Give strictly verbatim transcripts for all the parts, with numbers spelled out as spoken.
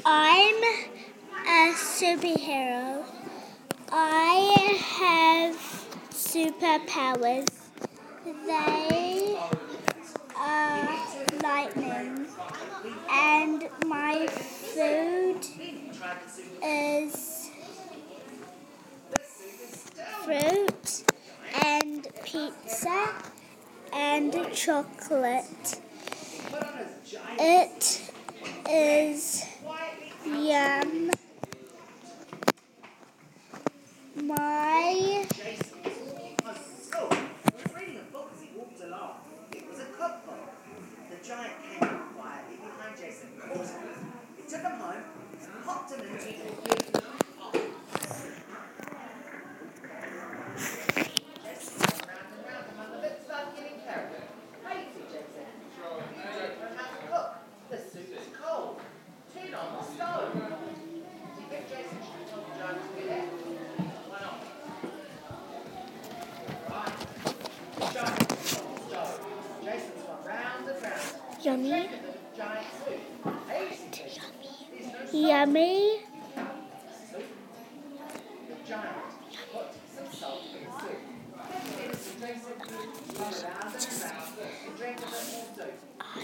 I'm a superhero. I have superpowers. They are lightning, and my food is fruit and pizza and chocolate. It is yum. My The giant came up quietly behind Jason, caught him. He took him home, popped him in Jason. Jason went round and round him, and the bit started getting carried away. Crazy, Jason. You don't know how to cook. The soup is cold. Tin on the stove. Do you think Jason should have told the giant to be there? Why not? Right. The giant was on the stove. Jason's gone round and round. yummy. Giant soup. Yummy. The giant put some salt in the soup. Jason went around and around and drank a bit more soup.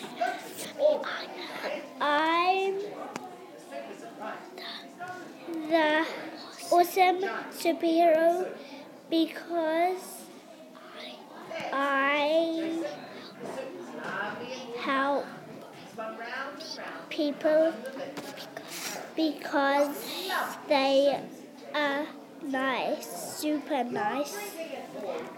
I'm the awesome superhero because I help people because they are nice, super nice.